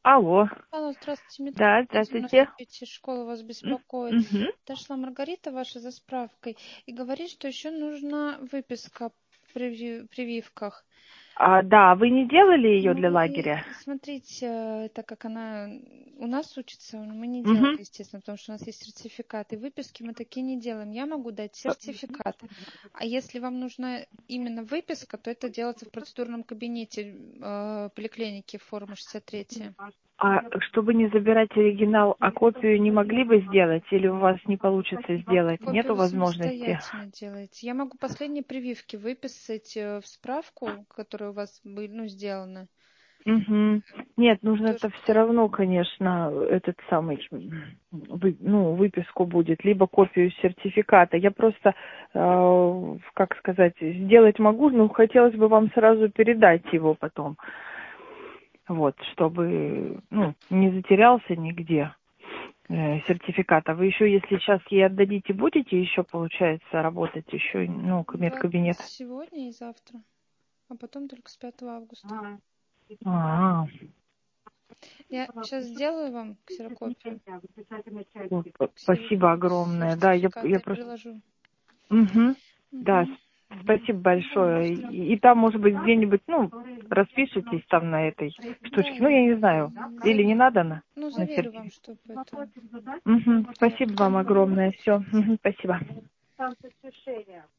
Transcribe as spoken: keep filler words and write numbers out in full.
Алло. Алло, здравствуйте, Да, методичка здравствуйте. девяносто третья школа вас М, беспокоит. мгм. Дошла Маргарита ваша за справкой и говорит, что еще нужна выписка о привив- прививках. А, да, вы не делали ее для лагеря? Мы, смотрите, э, так как она у нас учится, мы не делали, Угу. естественно, потому что у нас есть сертификаты. Выписки мы такие не делаем. Я могу дать сертификат. А если вам нужна именно выписка, то это делается в процедурном кабинете э, поликлиники форма шестьдесят три. А чтобы не забирать оригинал, а копию не могли бы сделать? Или у вас не получится сделать? Копию Нету вы возможности? самостоятельно делаете. Я могу последние прививки выписать э, в справку, которая у вас были, ну, сделана. Угу. Нет, нужно Тоже это все равно, конечно, этот самый, вы- ну, выписку будет, либо копию сертификата. Я просто, э, как сказать, сделать могу, но хотелось бы вам сразу передать его потом. Вот, чтобы, ну, не затерялся нигде э, сертификата. Вы еще, если сейчас ей отдадите, будете еще, получается, работать еще, ну, Два медкабинет? сегодня и завтра, а потом только с пятого августа. А, Я сейчас сделаю вам ксерокопию, ну, п- спасибо ксерокопию огромное. Да, я, сертификата я и просто... приложу. Мгм. Да, Мгм. с- спасибо большое. И, и там, может быть, где-нибудь, ну, распишитесь там на этой Да, штучке. Ну, я я не знаю. Или не заверю. надо на, Ну, на заверю вам, сертификат. чтобы это... Мгм. Спасибо вам Мгм. огромное. Все. Спасибо.